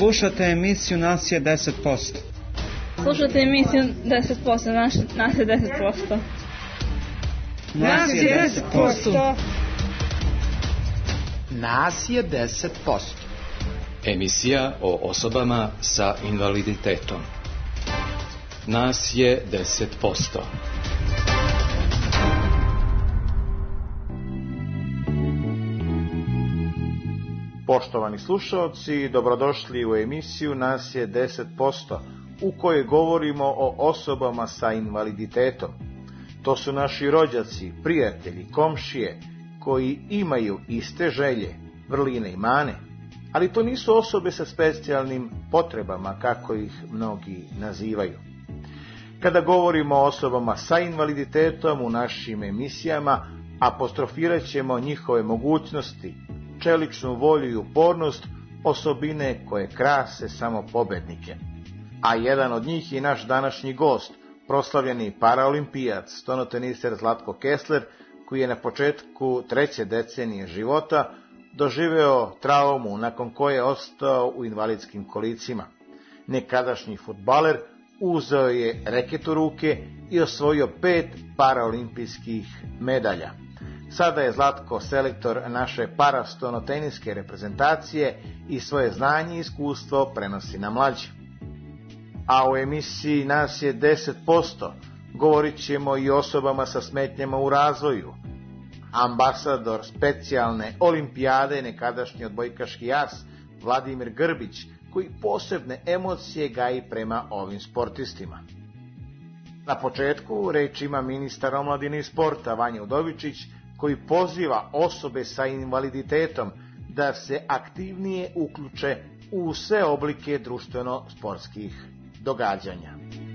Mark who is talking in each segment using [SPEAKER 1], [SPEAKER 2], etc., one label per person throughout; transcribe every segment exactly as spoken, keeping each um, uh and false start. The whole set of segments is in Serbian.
[SPEAKER 1] Slušate emisiju Nas je deset posto.
[SPEAKER 2] Slušate emisiju deset posto, naš, nas je deset posto.
[SPEAKER 1] Nas je deset posto.
[SPEAKER 3] Nas je deset posto.
[SPEAKER 4] Emisija o osobama sa invaliditetom. Nas je deset posto.
[SPEAKER 5] Poštovani slušaoci, dobrodošli u emisiju Nas je deset posto, u kojoj govorimo o osobama sa invaliditetom. To su naši rođaci, prijatelji, komšije, koji imaju iste želje, vrline i mane, ali to nisu osobe sa specijalnim potrebama, kako ih mnogi nazivaju. Kada govorimo o osobama sa invaliditetom u našim emisijama, apostrofirat ćemo njihove mogućnosti, čeličnu volju i upornost, osobine koje krase samo pobednike. A jedan od njih je naš današnji gost, proslavljeni paraolimpijac, stonoteniser Zlatko Kessler, koji je na početku treće decenije života doživeo traumu nakon koje je ostao u invalidskim kolicima. Nekadašnji fudbaler uzeo je reket u ruke i osvojio pet paraolimpijskih medalja. Sada je Zlatko selektor naše parastonoteniske reprezentacije i svoje znanje i iskustvo prenosi na mlađe. A u emisiji Nas je deset posto govorit ćemo i o osobama sa smetnjama u razvoju. Ambasador specijalne olimpijade, nekadašnji odbojkaški as Vladimir Grbić, koji posebne emocije gaji prema ovim sportistima. Na početku reč ima ministar omladine i sporta Vanja Udovičić, koji poziva osobe sa invaliditetom da se aktivnije uključe u sve oblike društveno-sportskih događanja.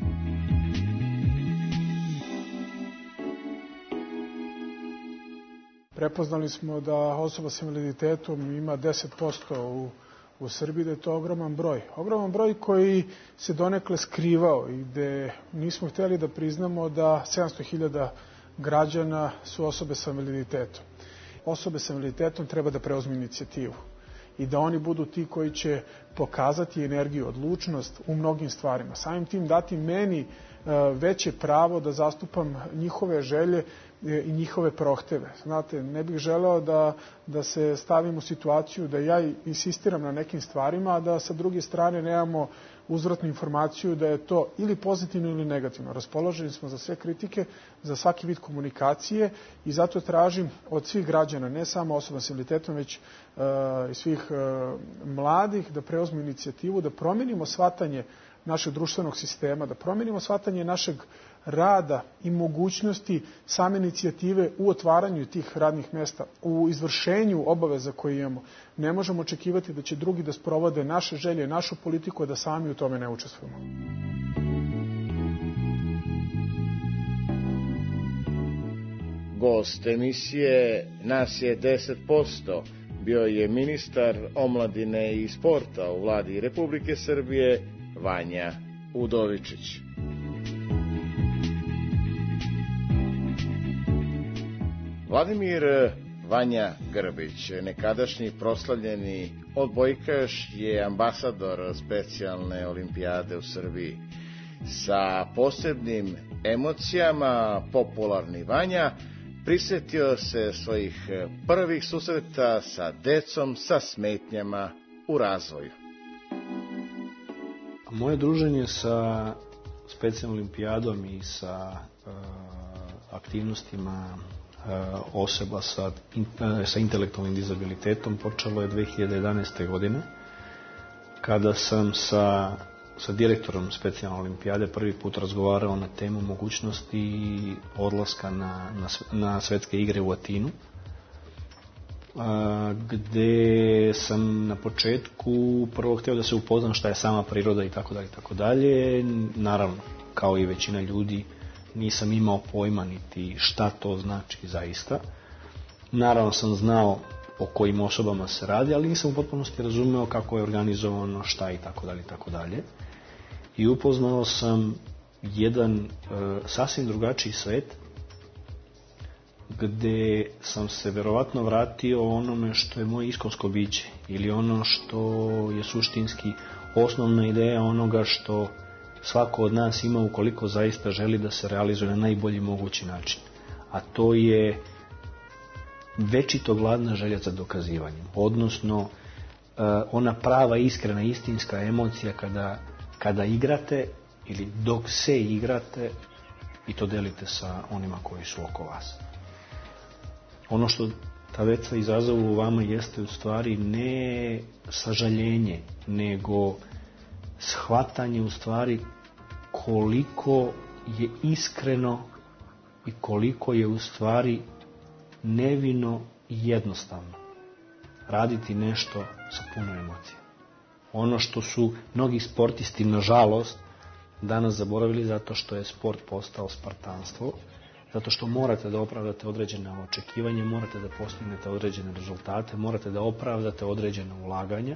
[SPEAKER 6] Prepoznali smo da osoba sa invaliditetom ima deset posto u, u Srbiji, da je to ogroman broj. Ogroman broj koji se donekle skrivao i gde nismo hteli da priznamo da sedamsto hiljada građana su osobe sa invaliditetom. Osobe sa invaliditetom treba da preuzmu inicijativu i da oni budu ti koji će pokazati energiju, odlučnost u mnogim stvarima. Samim tim dati meni veće pravo da zastupam njihove želje i njihove prohteve. Znate, ne bih želeo da, da se stavim u situaciju da ja insistiram na nekim stvarima, a da sa druge strane nemamo uzvratnu informaciju da je to ili pozitivno ili negativno. Raspoloženi smo za sve kritike, za svaki vid komunikacije i zato tražim od svih građana, ne samo osoba s invaliditetom, već uh, i svih uh, mladih, da preuzmu inicijativu, da promenimo shvatanje našeg društvenog sistema, da promenimo shvatanje našeg rada i mogućnosti same inicijative u otvaranju tih radnih mesta, u izvršenju obaveza koje imamo. Ne možemo očekivati da će drugi da sprovode naše želje, našu politiku, a da sami u tome ne učestvujemo.
[SPEAKER 5] Gost emisije Nas je deset posto bio je ministar omladine i sporta u Vladi Republike Srbije Vanja Udovičić. Vladimir Vanja Grbić, nekadašnji proslavljeni odbojkaš, je ambasador specijalne olimpijade u Srbiji. Sa posebnim emocijama popularni Vanja prisetio se svojih prvih susreta sa decom sa smetnjama u razvoju.
[SPEAKER 7] Moje druženje sa specijalnom olimpijadom i sa uh, aktivnostima uh, osoba sa, in, uh, sa intelektualnim dizabilitetom počelo je dve hiljade jedanaeste. godine, kada sam sa, sa direktorom specijalne olimpijade prvi put razgovarao na temu mogućnosti odlaska na, na, na svetske igre u Atinu, gde sam na početku prvo htio da se upoznam šta je sama priroda i tako dalje i tako dalje. Naravno, kao i većina ljudi, nisam imao pojma niti šta to znači zaista. Naravno sam znao o kojim osobama se radi, ali nisam u potpunosti razumeo kako je organizovano, šta i tako dalje i tako dalje. I upoznao sam jedan uh, sasvim drugačiji svet gde sam se verovatno vratio onome što je moje iskonsko biće ili ono što je suštinski osnovna ideja onoga što svako od nas ima ukoliko zaista želi da se realizuje na najbolji mogući način. A to je večito gladna želja za dokazivanjem, odnosno ona prava, iskrena, istinska emocija kada, kada igrate ili dok se igrate i to delite sa onima koji su oko vas. Ono što ta veca izazova u vama jeste u stvari ne sažaljenje, nego shvatanje u stvari koliko je iskreno i koliko je u stvari nevino i jednostavno raditi nešto sa puno emocija. Ono što su mnogi sportisti, nažalost, danas zaboravili zato što je sport postao spartanstvo, zato što morate da opravdate određene očekivanja, morate da postignete određene rezultate, morate da opravdate određene ulaganja,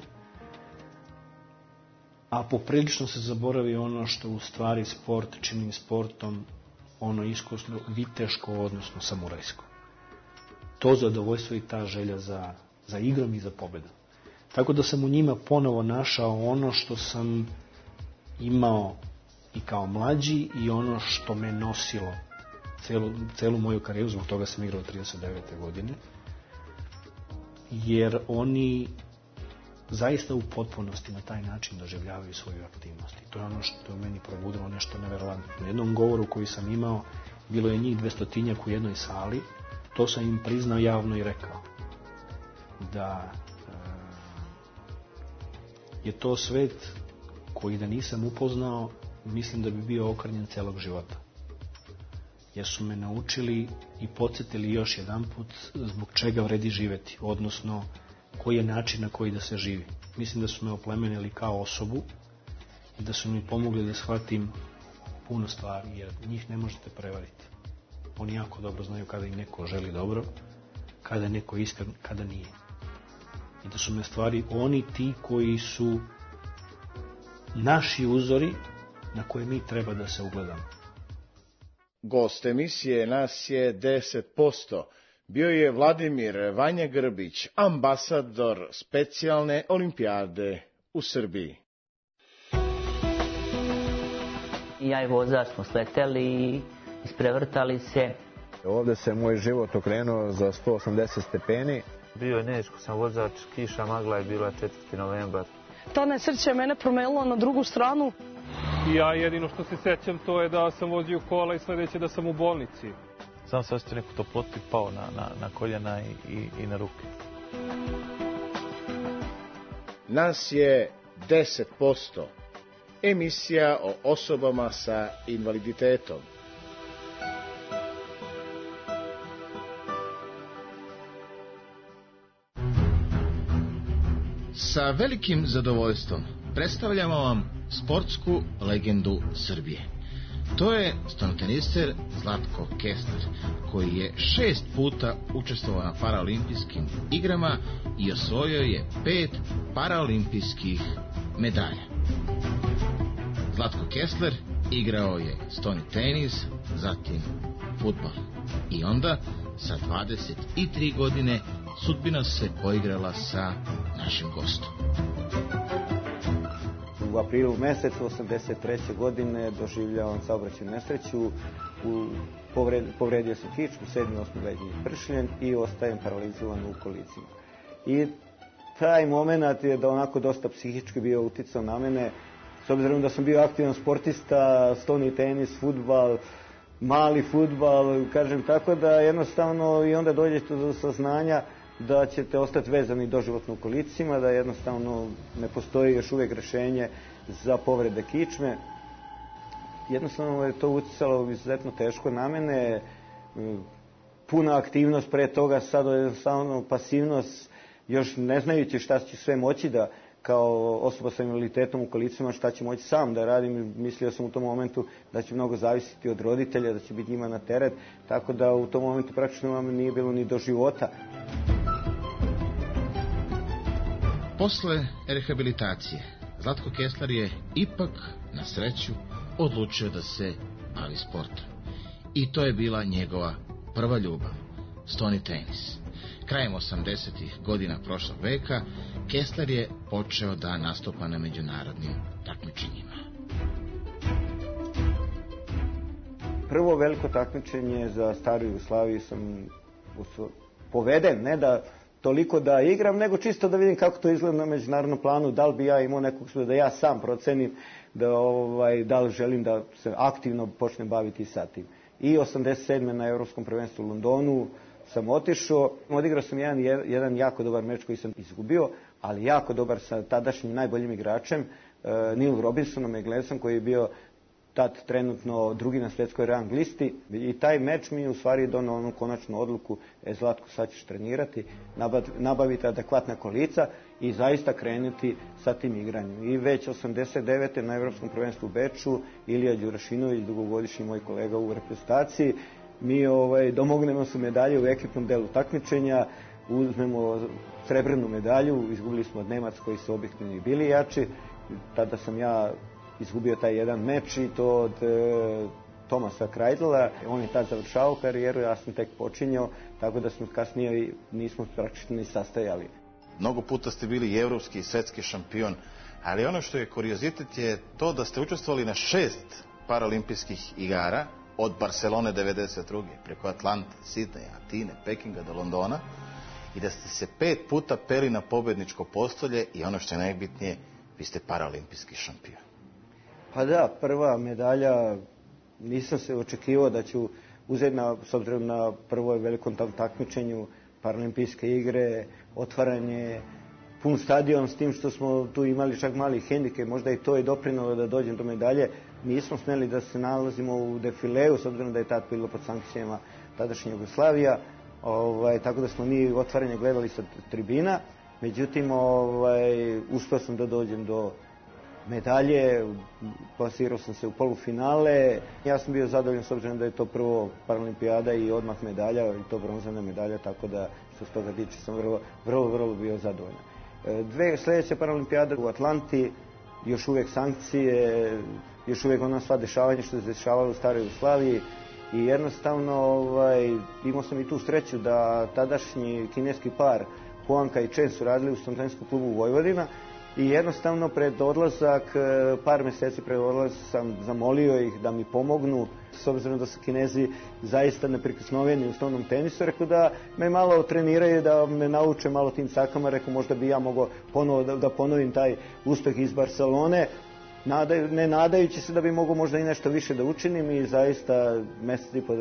[SPEAKER 7] a poprilično se zaboravi ono što u stvari sport čini sportom, ono iskusno, viteško, odnosno samurajsko. To zadovoljstvo i ta želja za, za igrom i za pobedom. Tako da sam u njima ponovo našao ono što sam imao i kao mlađi i ono što me nosilo celu, celu moju karijeru, zbog toga sam igrao trideset devete godine, jer oni zaista u potpunosti na taj način doživljavaju svoju aktivnost. I to je ono što je u meni probudilo nešto neverovatno. U jednom govoru koji sam imao, bilo je njih dvestotinjak u jednoj sali, to sam im priznao javno i rekao da je to svet koji da nisam upoznao, mislim da bi bio okrnjen celog života. Jer su me naučili i podsjetili još jedan put zbog čega vredi živeti, odnosno koji je način na koji da se živi. Mislim da su me oplemenili kao osobu i da su mi pomogli da shvatim puno stvari, jer njih ne možete prevariti. Oni jako dobro znaju kada im neko želi dobro, kada je neko iskren, kada nije. I da su me stvari oni ti koji su naši uzori na koje mi treba da se ugledamo.
[SPEAKER 5] Gost emisije Nas je deset posto. Bio je Vladimir Vanja Grbić, ambasador specijalne olimpijade u Srbiji.
[SPEAKER 8] Ja i vozač smo sleteli i isprevrtali se.
[SPEAKER 9] Ovde se moj život okrenuo za sto osamdeset stepeni.
[SPEAKER 10] Bio je Neško, sam vozač, kiša, magla je bila četvrti novembar.
[SPEAKER 11] Ta nesreća je mene promenila na drugu stranu.
[SPEAKER 12] I ja jedino što se sećam to je da sam vozio kola i sledeće da sam u bolnici.
[SPEAKER 10] Sam se osjećao neku toplotu i pao na, na, na koljena i, i, i na ruke.
[SPEAKER 5] Nas je deset posto. Emisija o osobama sa invaliditetom. Sa velikim zadovoljstvom predstavljamo vam sportsku legendu Srbije. To je stonoteniser Zlatko Kestner, koji je šest puta učestvovao na paraolimpijskim igrama i osvojio je pet paraolimpijskih medalja. Zlatko Kestner igrao je stoni tenis, zatim fudbal. I onda, sa dvadeset tri godine, sudbina se poigrala sa našim gostom.
[SPEAKER 13] U aprilu mesecu osamdeset treće godine doživljao on saobraćajnu nesreću, u, povred, povredio se kičmu, sedmi, osmi leđni pršljen i ostajem paralizovan u kolicima. I taj moment je da onako dosta psihički bio uticao na mene, s obzirom da sam bio aktivan sportista, stoni tenis, fudbal, mali fudbal, kažem tako da jednostavno i onda dođete do saznanja da ćete ostati vezani doživotno u kolicima, da jednostavno ne postoji još uvijek rešenje za povrede kičme. Jednostavno je to uticalo izuzetno teško na mene, puna aktivnost pre toga, sad jednostavno pasivnost, još ne znajući šta ću sve moći da, kao osoba sa invaliditetom u kolicima, šta ću moći sam da radim. Mislio sam u tom momentu da će mnogo zavisiti od roditelja, da će biti njima na teret, tako da u tom momentu praktično vam nije bilo ni do života.
[SPEAKER 5] Posle rehabilitacije, Zlatko Kestner je ipak, na sreću, odlučio da se bavi sportom. I to je bila njegova prva ljubav.
[SPEAKER 14] stoni tenis. Krajem osamdesetih godina prošlog veka Kessler je počeo da nastupa na međunarodnim takmičenjima.
[SPEAKER 13] Prvo veliko takmičenje za staru Jugoslaviju sam poveden, ne da toliko da igram, nego čisto da vidim kako to izgleda na međunarodnom planu, da li bi ja imao nekog suda, da ja sam procenim da, ovaj, da li želim da se aktivno počnem baviti sa tim. I osamdeset sedme na Evropskom prvenstvu u Londonu sam otišao, odigrao sam jedan, jedan jako dobar meč koji sam izgubio, ali jako dobar sa tadašnjim najboljim igračem, uh, Neil Robinsonom, Englezom, koji je bio tad trenutno drugi na svjetskoj rang listi, i taj meč mi je u stvari donao onu konačnu odluku: e, Zlatko, sad ćeš trenirati, nabaviti adekvatna kolica i zaista krenuti sa tim igranjem. I već osamdeset devete na Evropskom prvenstvu u Beču, Ilija Đurašinović, dugogodišnji moj kolega u reprezentaciji, mi ovaj, domognemo se medalje u ekipnom delu takmičenja, uzmemo srebrnu medalju, izgubili smo od Nemaca koji su objektivno bili jači. Tada sam ja izgubio taj jedan meč i to od e, Tomasa Kreidela. On je tad završavao karijeru, ja sam tek počinjao, tako da smo kasnije nismo praktično ni sastajali.
[SPEAKER 5] Mnogo puta ste bili i evropski i svetski šampion, ali ono što je kuriozitet je to da ste učestvovali na šest paraolimpijskih igara, od Barcelone devedeset druge preko Atlante, Sidneja, Atine, Pekinga do Londona, i da ste se pet puta peli na pobedničko postolje i ono što je najbitnije, vi ste paraolimpijski šampion.
[SPEAKER 13] Pa da, prva medalja, nisam se očekivao da ću uzeti, na, s obzirom na prvoj velikom takmičenju, paraolimpijske igre, otvaranje, pun stadion, s tim što smo tu imali čak mali hendike, možda i to je doprinalo da dođem do medalje. Nismo smeli da se nalazimo u defileu, s obzirom da je tad bilo pod sankcijama tadašnja Jugoslavija, ovaj, tako da smo mi otvaranje gledali sa tribina. Međutim, ovaj, uspio sam da dođem do medalje, plasirao sam se u polufinale. Ja sam bio zadovoljan s obzirom da je to prvo paraolimpijada i odmah medalja, i to bronzana medalja, tako da što s toga tiče sam vrlo, vrlo, vrlo bio zadovoljan. Dve sljedeće paraolimpijade u Atlanti, još uvijek sankcije, još uvijek ona sva dešavanja što se dešavalo u staroj Jugoslaviji, i jednostavno ovaj, imao sam i tu sreću da tadašnji kineski par Huanka i Chen su radili u studenskom klubu Vojvodina, i jednostavno pred odlazak, par mjeseci pred odlazak sam zamolio ih da mi pomognu, s obzirom da su Kinezi zaista neprikosnoveni u stolnom tenisu. Rekao da me malo treniraju, da me nauče malo tim cakama. Rekao možda bi ja mogao ponovo da, da ponovim taj uspeh iz Barcelone, Nadaju, ne nadajući se da bi mogao možda i nešto više da učinim, i zaista mjesec i po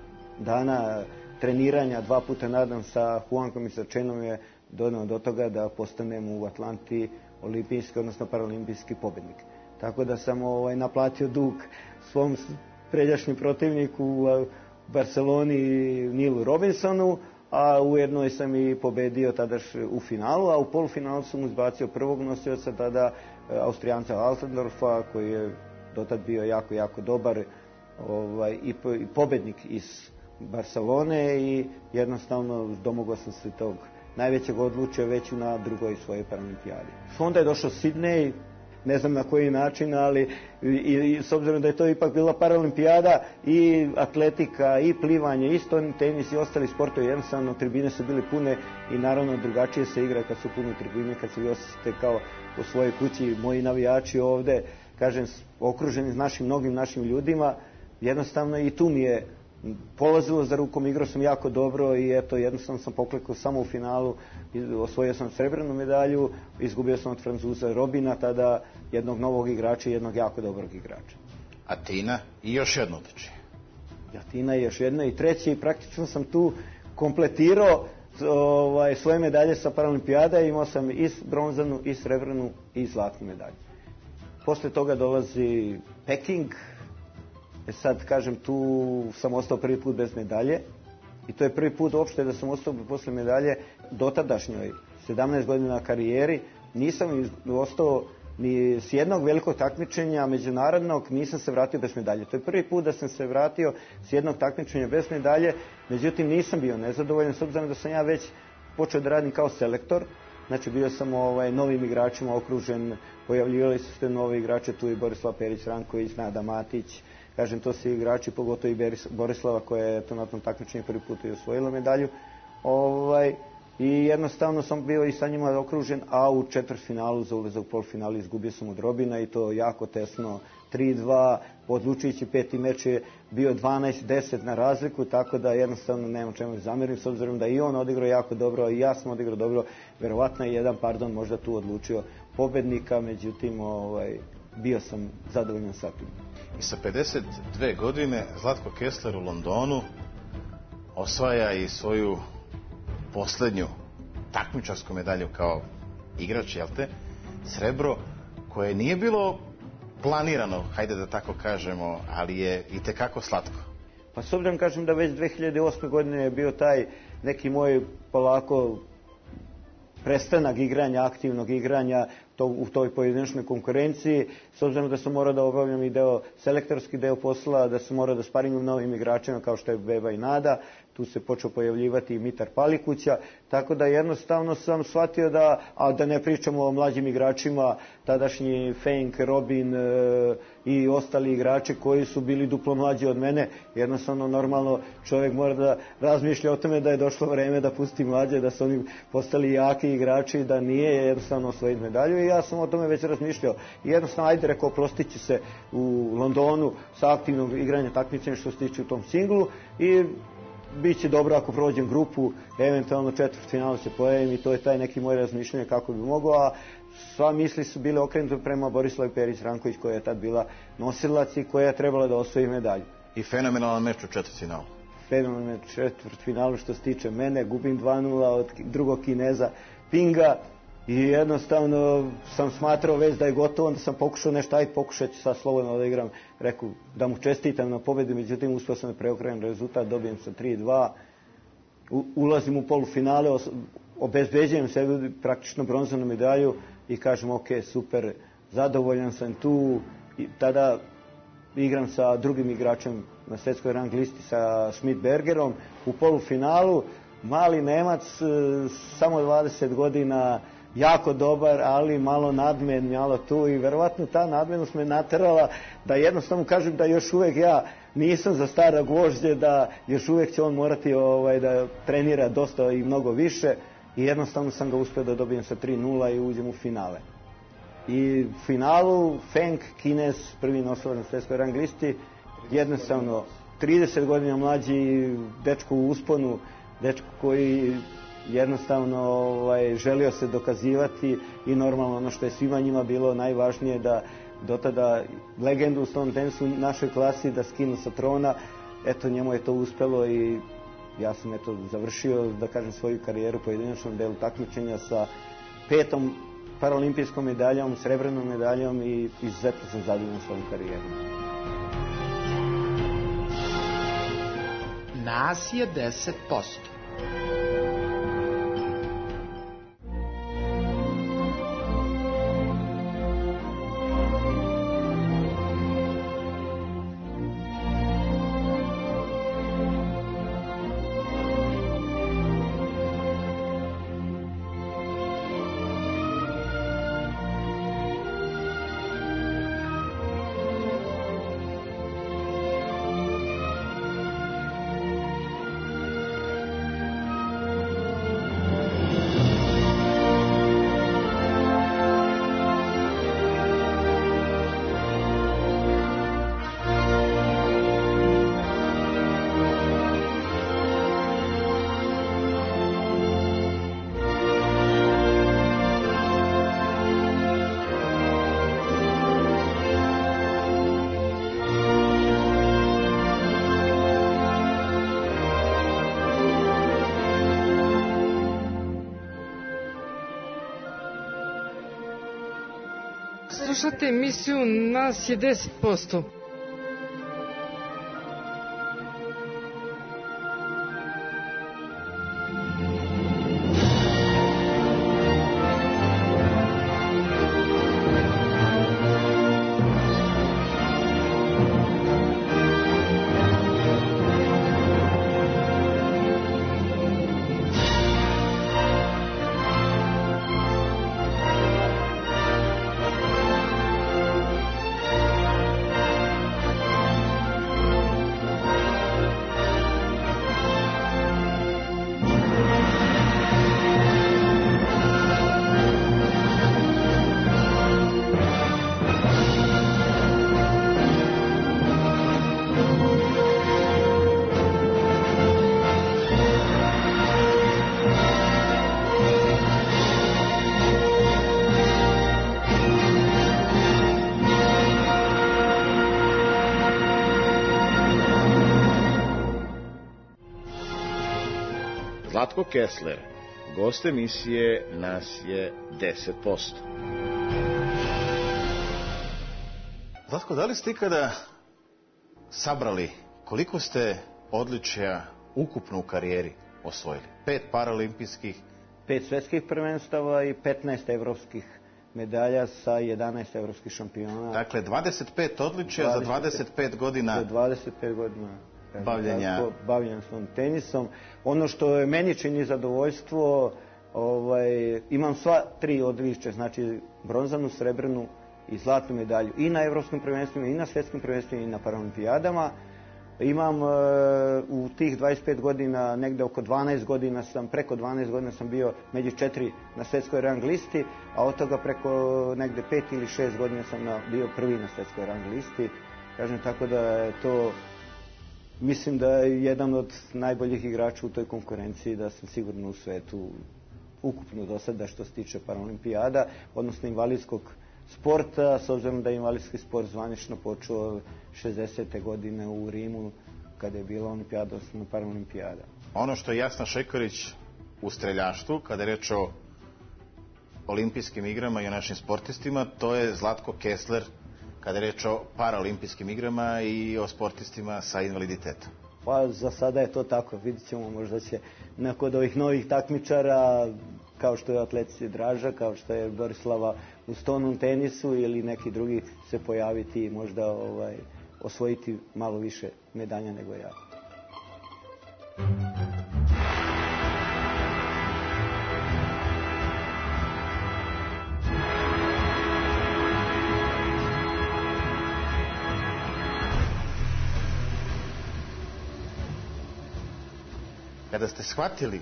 [SPEAKER 13] dana treniranja, dva puta nadam, sa Huankom i sa Chenom je doneo do toga da postanem u Atlanti olimpijski, odnosno paraolimpijski pobednik. Tako da sam ovaj, naplatio dug svom pređašnjem protivniku u Barceloni, Neilu Robinsonu, a ujedno sam i pobedio tada u finalu, a u polufinalu sam izbacio prvog nosioca, tada Austrijanca Altendorfa, koji je dotad bio jako, jako dobar, ovaj, i, po, i pobednik iz Barcelone, i jednostavno domogao sam se tog najvećeg, odlučio već na drugoj svojoj paraolimpijadi. Onda je došao Sidnej, ne znam na koji način, ali i, i, s obzirom da je to ipak bila paraolimpijada, i atletika, i plivanje, i stolni tenis i ostali sportovi, jednostavno tribine su bile pune, i naravno drugačije se igra kad su pune tribine, kad se vi osjećate kao u svojoj kući. Moji navijači ovde, kažem, okruženi s našim, mnogim našim ljudima, jednostavno i tu mi je polazilo za rukom, igrao sam jako dobro, i eto, jednostavno sam poklekao samo u finalu, osvojio sam srebrnu medalju, izgubio sam od Francuza Robina, tada jednog novog igrača i jednog jako dobrog igrača.
[SPEAKER 5] Atina i još jedno odličje.
[SPEAKER 13] Atina i još jedno i treće, i praktično sam tu kompletirao ovaj, svoje medalje sa paraolimpijada, imao sam i bronzanu, i srebrnu, i zlatnu medalju. Posle toga dolazi Peking. E sad, kažem, tu sam ostao prvi put bez medalje, i to je prvi put uopšte da sam ostao posle medalje dotadašnjoj sedamnaest godina karijeri. Nisam ostao ni s jednog velikog takmičenja međunarodnog, nisam se vratio bez medalje. To je prvi put da sam se vratio s jednog takmičenja bez medalje, međutim nisam bio nezadovoljan, s obzirom da sam ja već počeo da radim kao selektor. Znači, bio sam ovaj, novim igračima okružen, pojavljivali su se novi igrače, tu i Borislav Perić, Ranković, Nada Matić, Kažem, to su igrači, pogotovo i Borislava koja je to na tom takmičenju prvi put i osvojila medalju. Ovaj, I jednostavno sam bio i sa njima okružen, a u četvrtfinalu za ulazak u polufinalu izgubio sam od Robina i to jako tesno, tri dva, odlučujući peti meč je bio dvanaest deset na razliku, tako da jednostavno nemam čemu zamerim, s obzirom da i on odigrao jako dobro, a i ja sam odigrao dobro, verovatno je jedan, pardon, možda tu odlučio pobednika, međutim, ovaj, bio sam zadovoljan sa tim.
[SPEAKER 5] I sa pedeset dve godine Zlatko Kessler u Londonu osvaja i svoju poslednju takmičarsku medalju kao igrač, jel te, srebro, koje nije bilo planirano, hajde da tako kažemo, ali je i tekako slatko.
[SPEAKER 13] Pa s obzirom kažem da već dve hiljade osme godine je bio taj neki moj polako prestanak igranja, aktivnog igranja to, u toj pojedinačnoj konkurenciji, s obzirom da sam morao da obavljam i deo, selektorski deo posla, da sam morao da sparingam novim igračima kao što je Beba i Nada, tu se počeo pojavljivati i Mitar Palikuća, tako da jednostavno sam shvatio da, a da ne pričamo o mlađim igračima, tadašnji Fenk, Robin e, i ostali igrači koji su bili duplo mlađi od mene, jednostavno normalno čovjek mora da razmišlja o tome da je došlo vreme da pusti mlađe, da su oni postali jaki igrači, da nije jednostavno osvojiti medalju i ja sam o tome već razmišljao. I jednostavno, ajde, rekao, prostit ću se u Londonu sa aktivnog igranja takmičenja što se tiče u tom singlu i biće dobro ako prođem grupu, eventualno četvrtfinalu se pojavim i to je taj neki moj razmišljanje kako bi mogao, a sva misli su bile okrenute prema Borislavi Perić-Ranković koja je tad bila nosilac i koja je trebala da osvoji medalju.
[SPEAKER 5] I fenomenalan meč u četvrtfinalu.
[SPEAKER 13] Fenomenalan meč u četvrtfinalu što se tiče mene, gubim dva nula od drugog Kineza Pinga i jednostavno sam smatrao već da je gotovo, onda sam pokušao nešto, ajde pokušat ću sad slobodno da igram, rekao da mu čestitam na pobedu, međutim uspio sam da preokrenem rezultat, dobijem sa tri dva, ulazim u polufinale, obezbeđujem sebi praktično bronzanu medalju i kažem ok, super, zadovoljan sam tu, i tada igram sa drugim igračem na svetskoj rang listi sa Schmidbergerom u polufinalu, mali Nemac, samo dvadeset godina, jako dobar, ali malo nadmen, malo tu i verovatno ta nadmenost me naterala da jednostavno kažem da još uvek ja nisam za stara gvožđe, da još uvek će on morati ovaj, da trenira dosta i mnogo više i jednostavno sam ga uspio da dobijem sa tri nula i uđem u finale. I u finalu Fenk, Kines, prvi nosilac na svetskoj rang listi, jednostavno trideset godina mlađi dečko u usponu, dečko koji jednostavno ovaj, želio se dokazivati i normalno ono što je svima njima bilo najvažnije da do tada legendu u stolnom tenisu u našoj klasi da skinu sa trona, eto njemu je to uspelo i ja sam eto završio da kažem svoju karijeru u pojedinačnom delu takmičenja sa petom paraolimpijskom medaljom, srebrnom medaljom i izuzetno sam zadovoljan svojom karijerom.
[SPEAKER 3] Nas je deset posto.
[SPEAKER 15] Slušate emisiju Nas je deset posto.
[SPEAKER 5] Zlatko Kessler, gost emisije Nas je deset posto. Zlatko, da li ste ikada sabrali koliko ste odličja ukupno u karijeri osvojili? Pet paraolimpijskih,
[SPEAKER 13] pet svetskih prvenstava i petnaest evropskih medalja sa jedanaest evropskih šampiona.
[SPEAKER 5] Dakle, dvadeset pet odličja za dvadeset pet godina,
[SPEAKER 13] za dvadeset pet godina
[SPEAKER 5] bavljenja
[SPEAKER 13] bavljenja svojim tenisom. Ono što je meni čini zadovoljstvo, ovaj, imam sva tri odličja, znači bronzanu, srebrnu i zlatnu medalju i na evropskim prvenstvima, i na svetskim prvenstvima, i na paraolimpijadama. Imam e, u tih dvadeset pet godina, negde oko dvanaest godina sam, preko dvanaest godina sam bio među četiri na svetskoj rang listi, a od toga preko negde pet ili šest godina sam na, bio prvi na svetskoj rang listi. Kažem, tako da je to, mislim da je jedan od najboljih igrača u toj konkurenciji, da sam sigurno u svetu ukupno do sada što se tiče paraolimpijada, odnosno invalidskog sporta, s obzirom da je invalidski sport zvanično počeo šezdesete godine u Rimu, kada je bila olimpijada, odnosno paraolimpijada.
[SPEAKER 5] Ono što je Jasna Šekorić u streljaštvu, kada je reč o olimpijskim igrama i o našim sportistima, to je Zlatko Kessler kada je reč o paraolimpijskim igrama i o sportistima sa invaliditetom.
[SPEAKER 13] Pa za sada je to tako, vidit ćemo, možda će neko od ovih novih takmičara, kao što je atletici Draža, kao što je Borislava u stonom tenisu ili neki drugi se pojaviti i možda ovaj, osvojiti malo više medalja nego ja.
[SPEAKER 5] Kada ste shvatili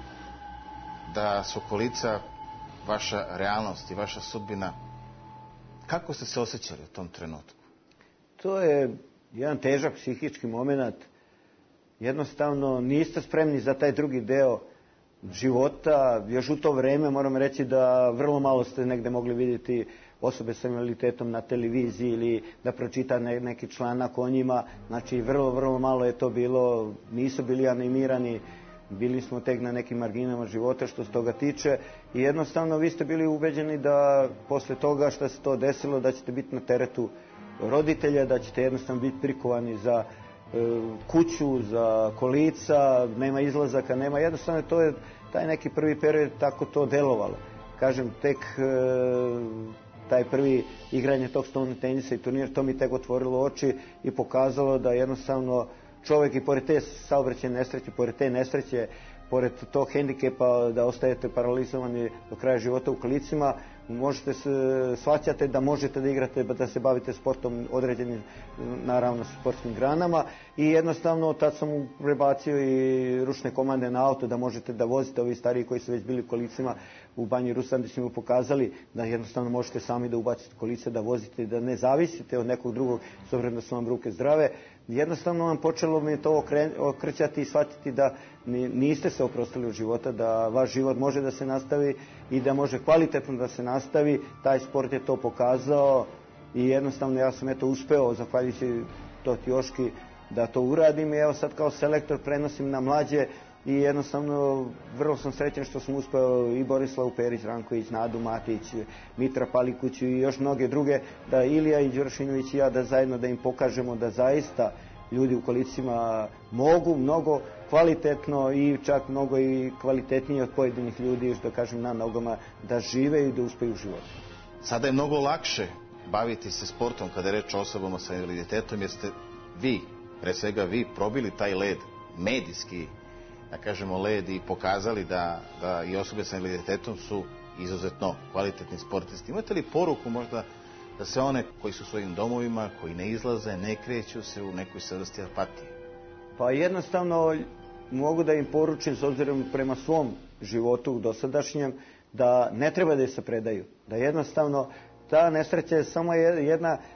[SPEAKER 5] da su kolica vaša realnost i vaša sudbina, kako ste se osjećali u tom trenutku?
[SPEAKER 13] To je jedan težak psihički moment. Jednostavno niste spremni za taj drugi deo života. Još u to vreme moram reći da vrlo malo ste negde mogli vidjeti osobe sa invaliditetom na televiziji ili da pročita neki članak o njima. Znači vrlo, vrlo malo je to bilo, nisu bili animirani. Bili smo tek na nekim marginama života što se toga tiče i jednostavno vi ste bili ubeđeni da posle toga što se to desilo da ćete biti na teretu roditelja, da ćete jednostavno biti prikovani za e, kuću, za kolica, nema izlazaka, nema, jednostavno to je taj neki prvi period tako to delovalo. Kažem, tek e, taj prvi igranje tog stolnog tenisa i turnir, to mi tek otvorilo oči i pokazalo da jednostavno čovjek i pored te saobraćajne nesreće, pored te nesreće, pored tog hendikepa da ostajete paralizovani do kraja života u kolicima, možete se, shvaćate da možete da igrate, da se bavite sportom određenim, naravno, sportskim granama i jednostavno tad sam mu prebacio i ručne komande na auto da možete da vozite, ovi stariji koji su već bili u kolicima u Banji Rusandi su mi pokazali da jednostavno možete sami da ubacite kolice, da vozite, da ne zavisite od nekog drugog, s obzirom da su vam ruke zdrave. Jednostavno vam počelo mi to okrećati i shvatiti da niste se oprostili od života, da vaš život može da se nastavi i da može kvalitetno da se nastavi. Taj sport je to pokazao i jednostavno ja sam eto uspeo, zahvaljujući Toti Joški, da to uradim i evo sad kao selektor prenosim na mlađe i jednostavno vrlo sam srećan što sam uspeo i Borislavu Perić, Ranković, Nadu Matić, Mitra Palikuć i još mnoge druge, da Ilija i Đurašinović i ja da zajedno da im pokažemo da zaista ljudi u kolicima mogu mnogo kvalitetno i čak mnogo i kvalitetnije od pojedinih ljudi, što kažem, na nogama da žive i da uspeju u životu.
[SPEAKER 5] Sada je mnogo lakše baviti se sportom kada je reč o osobama sa invaliditetom, jer ste vi, pre svega vi, probili taj led, medijski, da kažemo, led i pokazali da, da i osobe sa invaliditetom su izuzetno kvalitetni sportisti. Imate li poruku možda da se one koji su u svojim domovima, koji ne izlaze, ne kreću se u nekoj vrsti apatije?
[SPEAKER 13] Pa jednostavno mogu da im poručim, s obzirom prema svom životu dosadašnjem, da ne treba da se predaju. Da jednostavno ta nesreća je samo jedna e,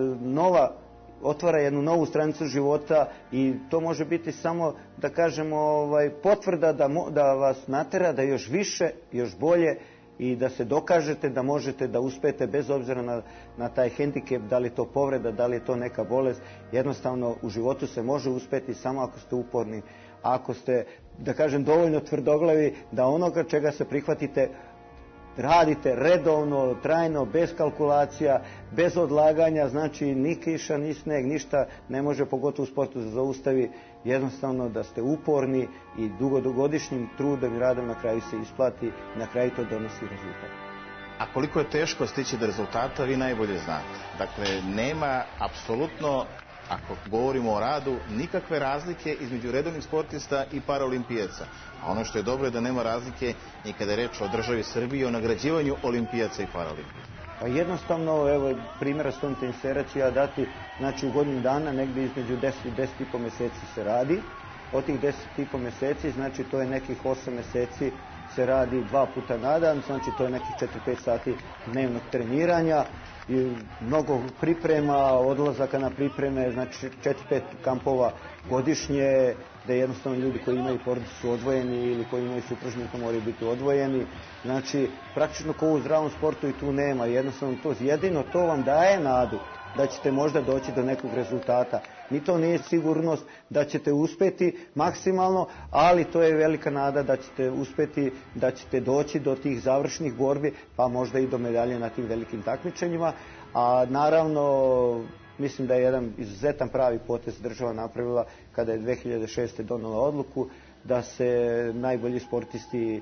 [SPEAKER 13] nova, otvara jednu novu stranicu života i to može biti samo, da kažemo, ovaj, potvrda da, mo, da vas natera da još više, još bolje i da se dokažete da možete da uspete bez obzira na, na taj hendikep, da li je to povreda, da li je to neka bolest. Jednostavno u životu se može uspeti samo ako ste uporni, ako ste, da kažem, dovoljno tvrdoglavi da onoga čega se prihvatite radite redovno, trajno, bez kalkulacija, bez odlaganja, znači ni kiša, ni sneg, ništa ne može, pogotovo u sportu, da zaustavi, jednostavno da ste uporni i dugodogodišnjim trudom i radom na kraju se isplati, na kraju to donosi rezultat.
[SPEAKER 5] A koliko je teško stići do rezultata, vi najbolje znate. Dakle, nema apsolutno, ako govorimo o radu, nikakve razlike između redovnih sportista i paraolimpijaca. A ono što je dobro je da nema razlike i kada je reč o državi Srbiji, o nagrađivanju olimpijaca i paraolimpijaca.
[SPEAKER 13] Pa jednostavno, evo, primjera stoni tenisera ću ja dati, znači u godinu dana, negdje između deset i deset i po meseci se radi. Od tih deset i po meseci, znači to je nekih osam meseci se radi dva puta na dan, znači to je nekih četiri do pet sati dnevnog treniranja i mnogo priprema, odlazaka na pripreme, znači četiri do pet kampova godišnje, da jednostavno ljudi koji imaju porodicu su odvojeni ili koji imaju supružnika moraju biti odvojeni. Znači, praktično kao u zdravom sportu i tu nema, jednostavno to jedino to vam daje nadu da ćete možda doći do nekog rezultata. Ni to nije sigurnost da ćete uspeti maksimalno, ali to je velika nada da ćete uspeti, da ćete doći do tih završnih borbi, pa možda i do medalje na tim velikim takmičenjima. A naravno, mislim da je jedan izuzetan pravi potez država napravila kada je dve hiljade šeste. donela odluku da se najbolji sportisti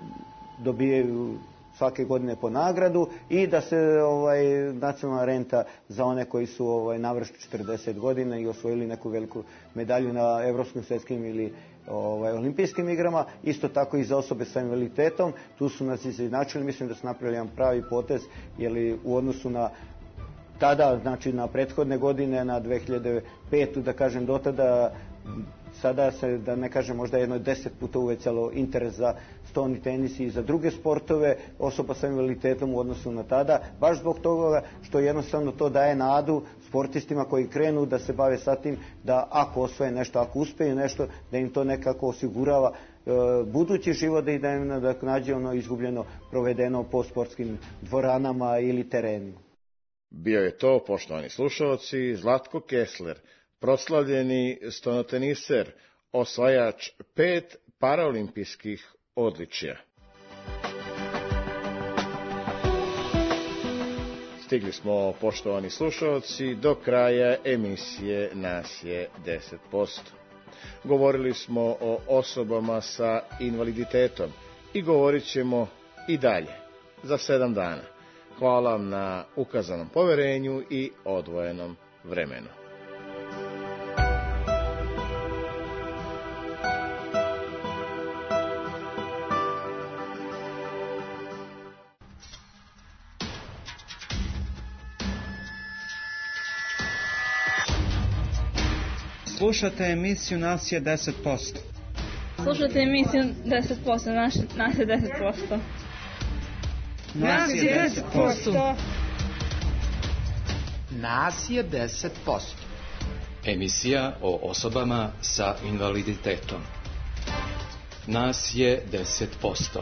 [SPEAKER 13] dobijaju svake godine po nagradu i da se ovaj, nacionalna renta za one koji su ovaj, navršili četrdeset godina i osvojili neku veliku medalju na evropskim, svjetskim ili ovaj, olimpijskim igrama, isto tako i za osobe sa invaliditetom. Tu su nas izjednačili, mislim da su napravili jedan pravi potez, jer u odnosu na tada, znači na prethodne godine, na dve hiljade petu. da kažem do tada, sada se, da ne kažem, možda jedno deset puta uvećalo interes za stoni tenis i za druge sportove osoba sa invaliditetom u odnosu na tada, baš zbog toga što jednostavno to daje nadu sportistima koji krenu da se bave sa tim, da ako osvoje nešto, ako uspeju nešto, da im to nekako osigurava e, budući život i da im nadoknađe ono izgubljeno provedeno po sportskim dvoranama ili terenima.
[SPEAKER 5] Bio je to, poštovani slušalci, Zlatko Kessler, proslavljeni stonoteniser, osvajač pet paraolimpijskih odličija. Stigli smo, poštovani slušalci, do kraja emisije Nas je deset posto. Govorili smo o osobama sa invaliditetom i govorit ćemo i dalje, za sedam dana. Hvala vam na ukazanom poverenju i odvojenom vremenu.
[SPEAKER 1] Slušate emisiju Nas je deset posto.
[SPEAKER 2] Slušate emisiju deset posto, naš, nas je deset posto.
[SPEAKER 1] Nas je deset posto.
[SPEAKER 3] Nas je deset posto.
[SPEAKER 4] Emisija o osobama sa invaliditetom. Nas je deset posto.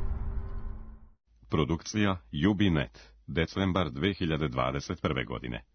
[SPEAKER 16] Produkcija Jubinet, decembar dve hiljade dvadeset prve. godine.